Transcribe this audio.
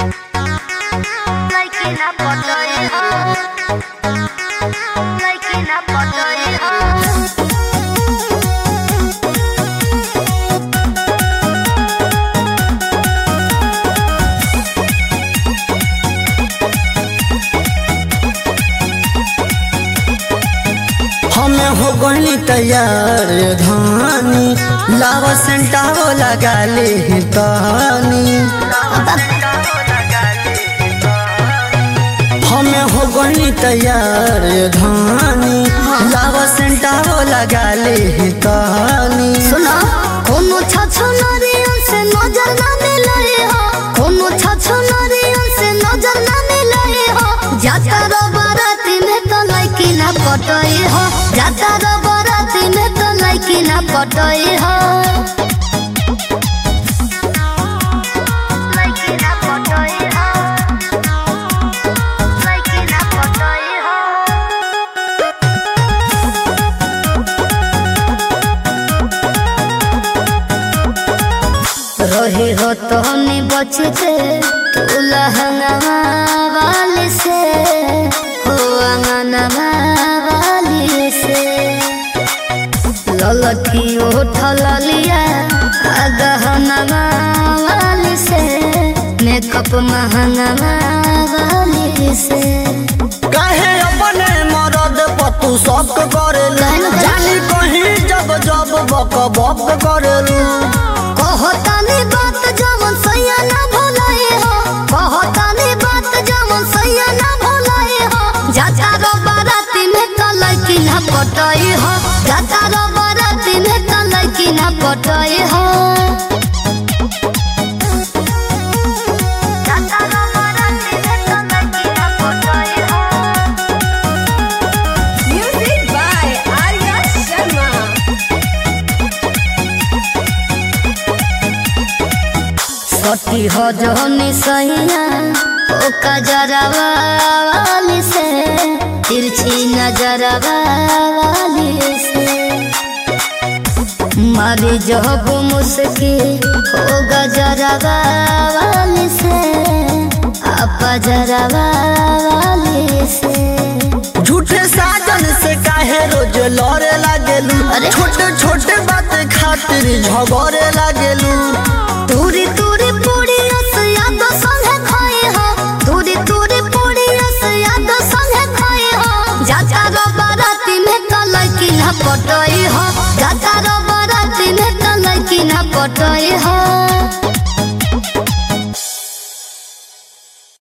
हमें हो गई तैयार धानी लावा सेंटारो लगा ले तानी। हमें हो गई तैयार धानी लावा सेंटारो लगा ले तानी। सुना कोनो छाछो नारियल से नजर ना मिले हो, कोनो छाछो नारियल से नजर ना मिले हो। जाता रो बाराती में तो लड़की ना पटई हो, जाता रो बाराती में तो लड़की ना पटई हो। लड़की ना पटई हो, लड़की ना पटई हो। रही हो तो नहीं बचते तू लहंगा वाले से, हो अंगनवा वाली से। ललकी उठल लिया गहनवा वाली से, मेकअप महंगा वाली से। कहे अपने मरद पतू सब करेलू, जानी कहीं जब जब बक बक करेलू। कहतानी बात जवन सैया ना भुलाए हो, कहतानी बात जवन सैया ना भुलाए हो। जाता रो बाराती में तो लड़की ना पटई हो, जाता रो बाराती में तो लड़की ना पटई हो। जाता रो बाराती में तो लड़की ना पटई हो। Music by Arya Sharma. सती हो जोनी सैया ओ कजरवा वाली से, तिरछी नजरवा वाली से। मारी जब मुस्की हो गजरवा वाली से, अपजरवा वाली से। झूठे साजन से काहे रोज लड़े लागेलू, छोटे छोटे बात खातिर झगड़े लागेलू।